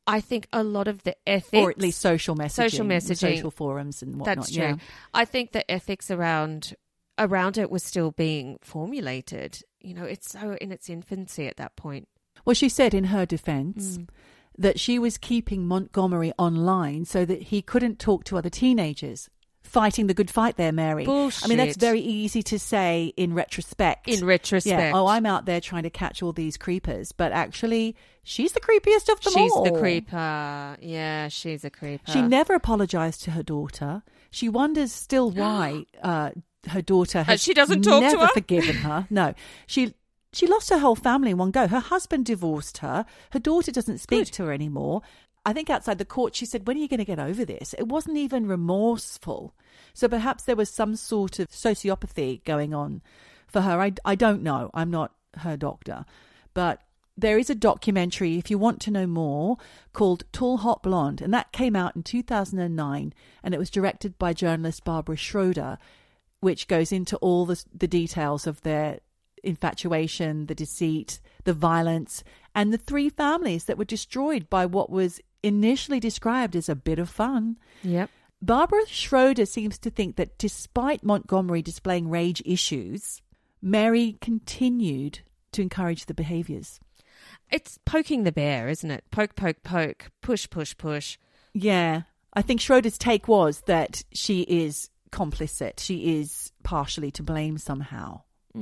I think a lot of the ethics... Or at least social messaging. Social forums and whatnot. That's true. Yeah. I think the ethics around it was still being formulated. You know, it's so in its infancy at that point. Well, she said in her defense that she was keeping Montgomery online so that he couldn't talk to other teenagers. Fighting the good fight there, Mary. Bullshit. I mean, that's very easy to say in retrospect. Yeah. Oh, I'm out there trying to catch all these creepers. But actually, she's the creepiest of them all. She's the creeper. Yeah, she's a creeper. She never apologized to her daughter. She wonders still why her daughter has she doesn't talk to never her? forgiven her. No. She lost her whole family in one go. Her husband divorced her. Her daughter doesn't speak to her anymore. I think outside the court, she said, when are you going to get over this? It wasn't even remorseful. So perhaps there was some sort of sociopathy going on for her. I don't know. I'm not her doctor. But there is a documentary, if you want to know more, called Tall Hot Blonde. And that came out in 2009. And it was directed by journalist Barbara Schroeder, which goes into all the details of their infatuation, the deceit, the violence, and the 3 families that were destroyed by what was initially described as a bit of fun. Yep. Barbara Schroeder seems to think that despite Montgomery displaying rage issues, Mary continued to encourage the behaviours. It's poking the bear, isn't it? Poke, poke, poke. Push, push, push. Yeah. I think Schroeder's take was that she is complicit. She is partially to blame somehow.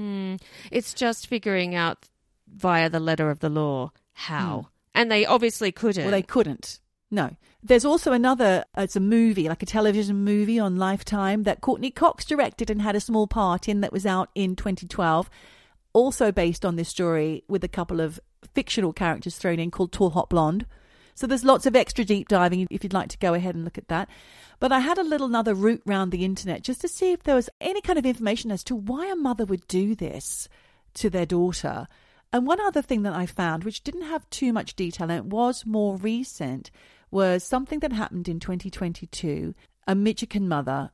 It's just figuring out via the letter of the law how. And they obviously couldn't. Well, they couldn't. No. There's also it's a movie, like a television movie on Lifetime that Courtney Cox directed and had a small part in that was out in 2012. Also based on this story with a couple of fictional characters thrown in called Tall Hot Blonde. So there's lots of extra deep diving if you'd like to go ahead and look at that. But I had another route round the internet just to see if there was any kind of information as to why a mother would do this to their daughter. And one other thing that I found, which didn't have too much detail and it was more recent, was something that happened in 2022. A Michigan mother,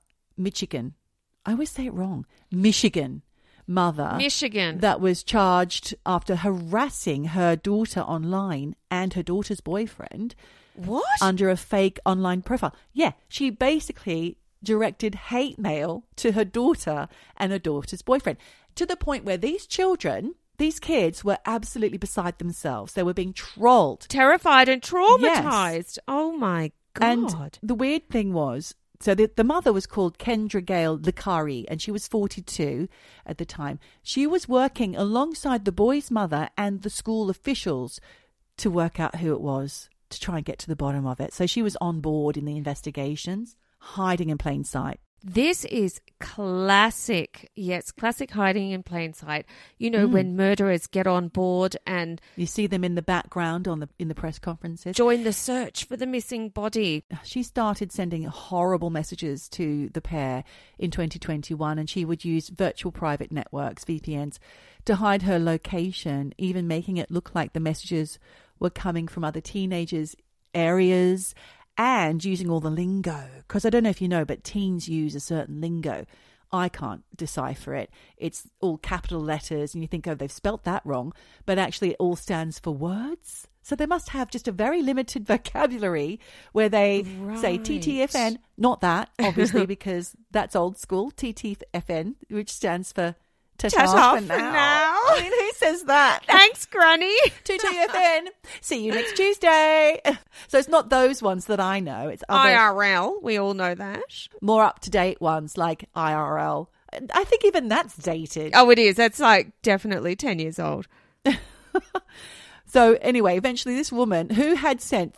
I always say it wrong, Michigan mother that was charged after harassing her daughter online and her daughter's boyfriend. What? Under a fake online profile. Yeah, she basically directed hate mail to her daughter and her daughter's boyfriend to the point where these kids were absolutely beside themselves. They were being trolled. Terrified and traumatized. Yes. Oh, my God. And the weird thing was, so the mother was called Kendra Gale Licari, and she was 42 at the time. She was working alongside the boy's mother and the school officials to work out who it was, to try and get to the bottom of it. So she was on board in the investigations, hiding in plain sight. This is classic. Yes, classic hiding in plain sight. You know, when murderers get on board and... You see them in the background in the press conferences. Join the search for the missing body. She started sending horrible messages to the pair in 2021, and she would use virtual private networks, VPNs, to hide her location, even making it look like the messages were coming from other teenagers' areas, and using all the lingo. Because I don't know if you know, but teens use a certain lingo. I can't decipher it. It's all capital letters, and you think, oh, they've spelt that wrong. But actually, it all stands for words. So they must have just a very limited vocabulary where they say TTFN. Not that, obviously, because that's old school. TTFN, which stands for Ta-ta for now. I mean, who says that? Thanks, Granny. TTFN. See you next Tuesday. So it's not those ones that I know. It's other IRL. We all know that. more up-to-date ones like IRL. I think even that's dated. Oh, it is. That's like definitely 10 years old. So anyway, eventually this woman who had sent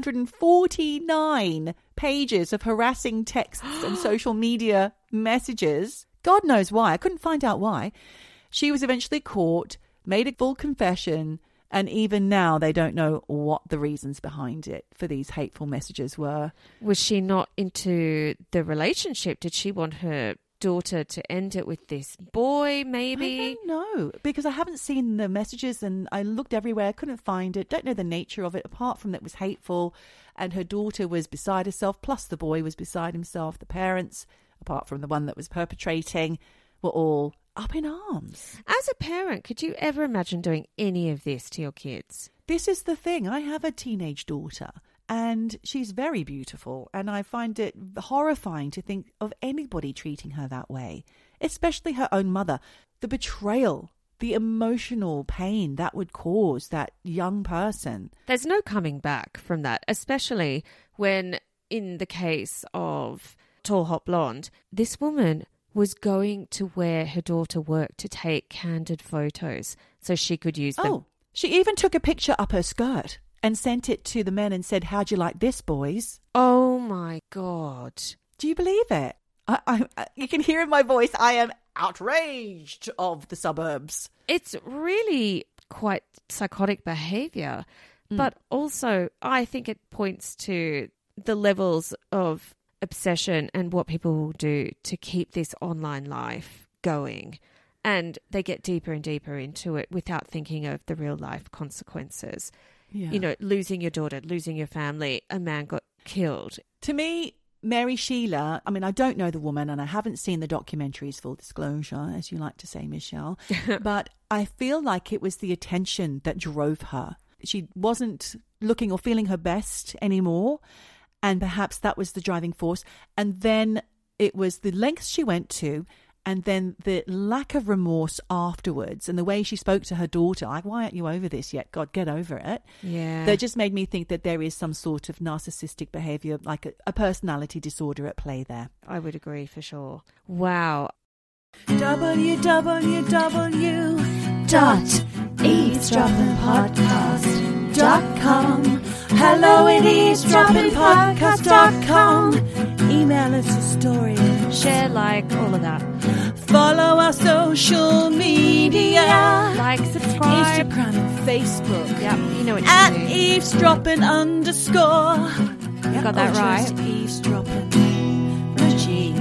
349 pages of harassing texts and social media messages, God knows why, I couldn't find out why, she was eventually caught, made a full confession, and even now they don't know what the reasons behind it for these hateful messages were. Was she not into the relationship? Did she want her daughter to end it with this boy, maybe? I don't know, because I haven't seen the messages and I looked everywhere, couldn't find it, don't know the nature of it, apart from that it was hateful and her daughter was beside herself, plus the boy was beside himself. The parents, apart from the one that was perpetrating, were all up in arms. As a parent, could you ever imagine doing any of this to your kids? this is the thing. I have a teenage daughter and she's very beautiful. And I find it horrifying to think of anybody treating her that way, especially her own mother. The betrayal, the emotional pain that would cause that young person. There's no coming back from that, especially when in the case of Tall Hot Blonde, this woman was going to where her daughter worked to take candid photos so she could use them. Oh, she even took a picture up her skirt and sent it to the men and said, how'd you like this, boys? Oh, my God. Do you believe it? You can hear in my voice, I am outraged of the suburbs. It's really quite psychotic behaviour. But also, I think it points to the levels of obsession and what people will do to keep this online life going. And they get deeper and deeper into it without thinking of the real life consequences. Yeah. You know, losing your daughter, losing your family, a man got killed. To me, Mary Sheila, I mean, I don't know the woman and I haven't seen the documentaries, full disclosure, as you like to say, Michelle, but I feel like it was the attention that drove her. She wasn't looking or feeling her best anymore, and perhaps that was the driving force. And then it was the lengths she went to, and then the lack of remorse afterwards, and the way she spoke to her daughter, like, why aren't you over this yet? God, get over it. Yeah. That just made me think that there is some sort of narcissistic behavior, like a personality disorder at play there. I would agree for sure. Wow. www.eavesdroppingpodcast.com. Hello at eavesdroppingpodcast.com. Email us a story. Share, like, all of that. Follow our social media. Like, subscribe. Instagram and Facebook. Yep, you know what to At do. eavesdropping_. You got that right. Eavesdropping. Regime.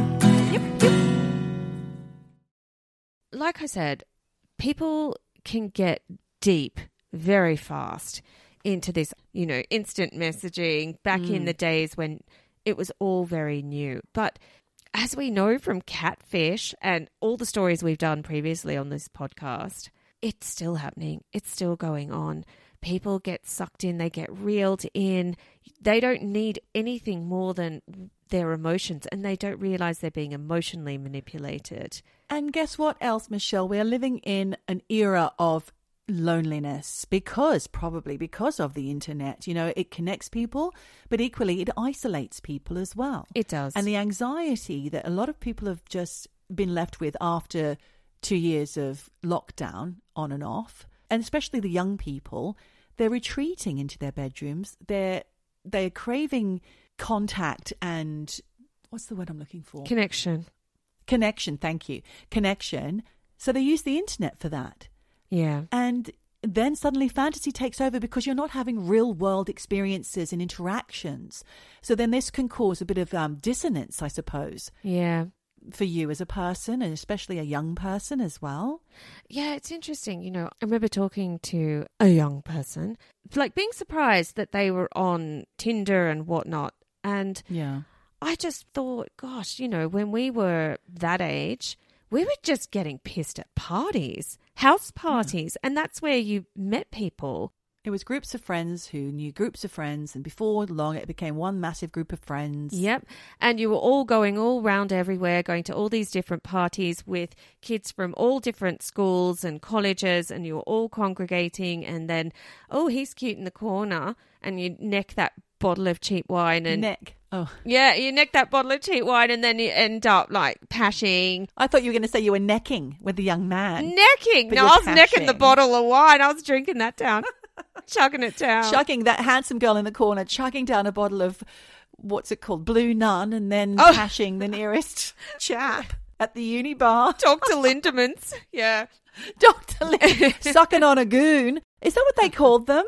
Like I said, people can get deep very fast into this, you know, instant messaging back in the days when it was all very new. But as we know from Catfish and all the stories we've done previously on this podcast, it's still happening. It's still going on. People get sucked in. They get reeled in. They don't need anything more than their emotions, and they don't realize they're being emotionally manipulated. And guess what else, Michelle? We are living in an era of loneliness probably because of the internet. You know, it connects people, but equally it isolates people as well. It does. And the anxiety that a lot of people have just been left with after 2 years of lockdown on and off, and especially the young people, they're retreating into their bedrooms. They're craving contact and what's the word I'm looking for? Connection. Thank you. Connection. So they use the internet for that. Yeah. And then suddenly fantasy takes over because you're not having real world experiences and interactions. So then this can cause a bit of dissonance, I suppose. Yeah. For you as a person, and especially a young person as well. Yeah, it's interesting. You know, I remember talking to a young person, like being surprised that they were on Tinder and whatnot. And yeah, I just thought, gosh, you know, when we were that age, we were just getting pissed at parties, house parties. And that's where you met people. It was groups of friends who knew groups of friends, and before long it became one massive group of friends. Yep. And you were all going all round everywhere, going to all these different parties with kids from all different schools and colleges, and you were all congregating, and then, oh, he's cute in the corner, and you neck that bottle of cheap wine. And yeah, you neck that bottle of cheap wine, and then you end up like pashing. I thought you were going to say you were necking with the young man. Necking? But No, I was necking the bottle of wine. I was drinking that down. Chugging it down. Chugging that handsome girl in the corner, chugging down a bottle of, what's it called, Blue Nun, and then pashing the nearest chap at the uni bar. Dr. Lindemans. Yeah. Dr. Lindemans. Sucking on a goon. Is that what they called them?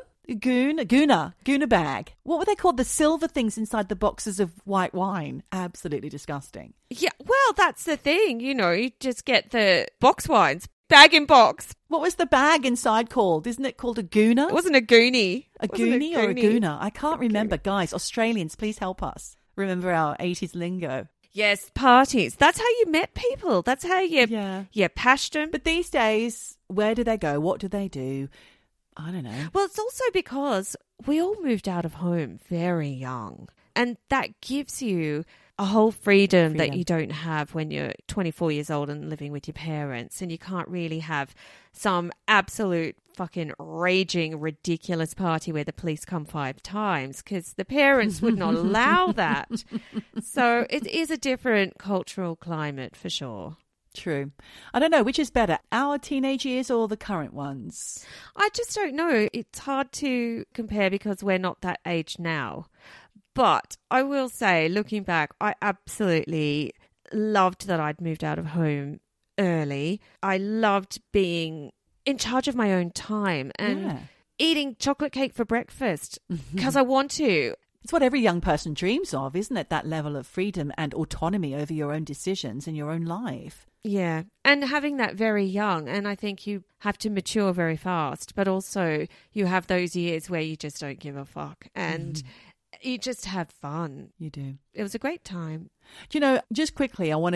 Gooner bag. What were they called? The silver things inside the boxes of white wine. Absolutely disgusting. Yeah, well, that's the thing. You know, you just get the box wines. Bag in box. What was the bag inside called? Isn't it called a gooner? It wasn't a goonie. A goonie or a gooner? I can't remember. Guys, Australians, please help us. Remember our 80s lingo. Yes, parties. That's how you met people. That's how you pashed them. But these days, where do they go? What do they do? I don't know. Well, it's also because we all moved out of home very young. And that gives you a whole freedom that you don't have when you're 24 years old and living with your parents. And you can't really have some absolute fucking raging, ridiculous party where the police come 5 times because the parents would not allow that. So it is a different cultural climate for sure. True. I don't know, which is better, our teenage years or the current ones? I just don't know. It's hard to compare because we're not that age now. But I will say, looking back, I absolutely loved that I'd moved out of home early. I loved being in charge of my own time and eating chocolate cake for breakfast because I want to. It's what every young person dreams of, isn't it? That level of freedom and autonomy over your own decisions in your own life. Yeah. And having that very young. And I think you have to mature very fast. But also you have those years where you just don't give a fuck. And you just have fun. You do. It was a great time. Do you know, just quickly, I want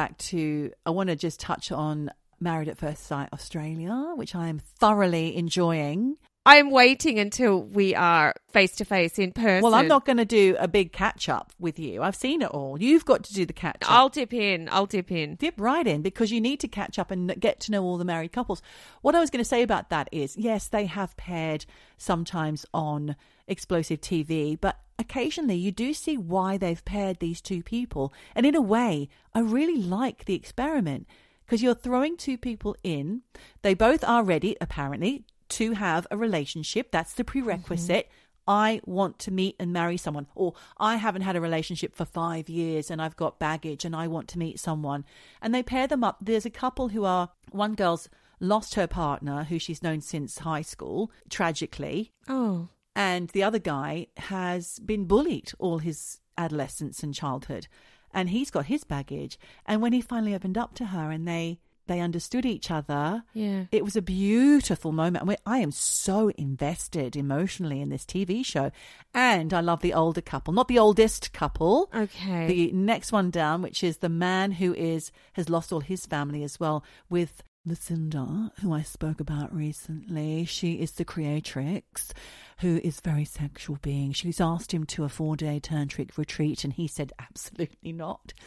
to just touch on Married at First Sight Australia, which I am thoroughly enjoying. I am waiting until we are face-to-face in person. Well, I'm not going to do a big catch-up with you. I've seen it all. You've got to do the catch-up. I'll dip in. Dip right in because you need to catch up and get to know all the married couples. What I was going to say about that is, yes, they have paired sometimes on explosive TV, but occasionally you do see why they've paired these two people. And in a way, I really like the experiment because you're throwing two people in. They both are ready, apparently, to have a relationship. That's the prerequisite. I want to meet and marry someone, or I haven't had a relationship for 5 years and I've got baggage and I want to meet someone. And they pair them up. There's a couple one girl's lost her partner who she's known since high school, tragically. Oh. And the other guy has been bullied all his adolescence and childhood. And he's got his baggage. And when he finally opened up to her and they understood each other. Yeah. It was a beautiful moment. I am so invested emotionally in this TV show. And I love the older couple, not the oldest couple. Okay. The next one down, which is the man who has lost all his family as well, with Lucinda, who I spoke about recently. She is the creatrix, who is a very sexual being. She's asked him to a 4-day tantric retreat and he said absolutely not.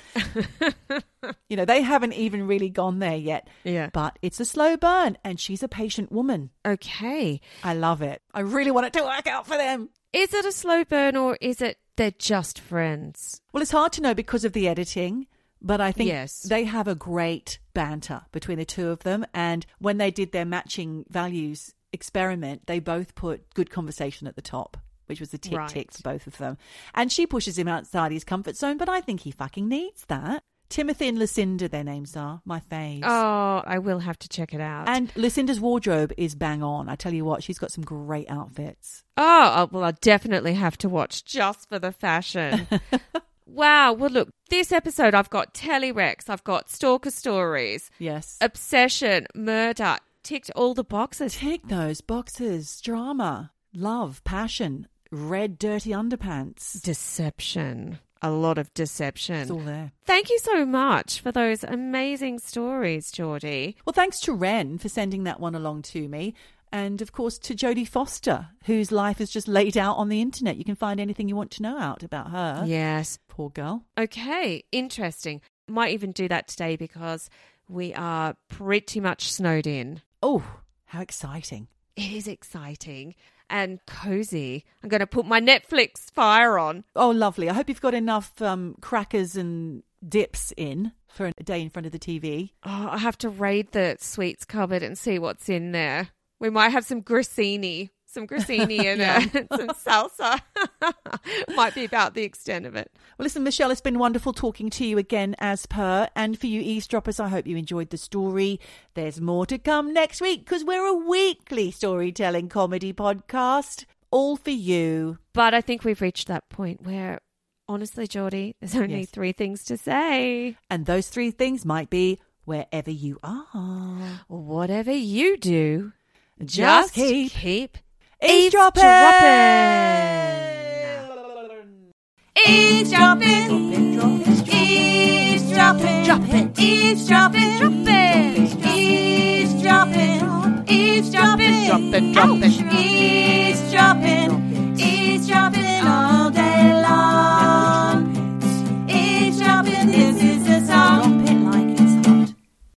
You know, they haven't even really gone there yet. Yeah. But it's a slow burn and she's a patient woman. Okay. I love it. I really want it to work out for them. Is it a slow burn or is it they're just friends? Well, it's hard to know because of the editing. But I think yes, they have a great banter between the two of them. And when they did their matching values experiment, they both put good conversation at the top, which was a tick for both of them. And she pushes him outside his comfort zone, but I think he fucking needs that. Timothy and Lucinda, their names are, my faves. Oh, I will have to check it out. And Lucinda's wardrobe is bang on. I tell you what, she's got some great outfits. Oh, well, I definitely have to watch just for the fashion. Wow. Well, look, this episode I've got Telerex, I've got Stalker Stories. Yes. Obsession, murder, ticked all the boxes. Tick those boxes. Drama, love, passion, red dirty underpants. Deception. A lot of deception. It's all there. Thank you so much for those amazing stories, Geordie. Well, thanks to Ren for sending that one along to me. And, of course, to Jodie Foster, whose life is just laid out on the internet. You can find anything you want to know out about her. Yes. Poor girl. Okay, interesting. Might even do that today because we are pretty much snowed in. Oh, how exciting. It is exciting and cozy. I'm going to put my Netflix fire on. Oh, lovely. I hope you've got enough crackers and dips in for a day in front of the TV. Oh, I have to raid the sweets cupboard and see what's in there. We might have some grissini and some salsa. Might be about the extent of it. Well, listen, Michelle, it's been wonderful talking to you again as per. And for you eavesdroppers, I hope you enjoyed the story. There's more to come next week because we're a weekly storytelling comedy podcast. All for you. But I think we've reached that point where, honestly, Geordie, there's only 3 things to say. And those 3 things might be wherever you are. Whatever you do. Just keep eavesdropping. Eavesdropping. Eavesdropping. Dropping. Eavesdropping. Dropping. Eavesdropping. Eavesdropping. Dropping.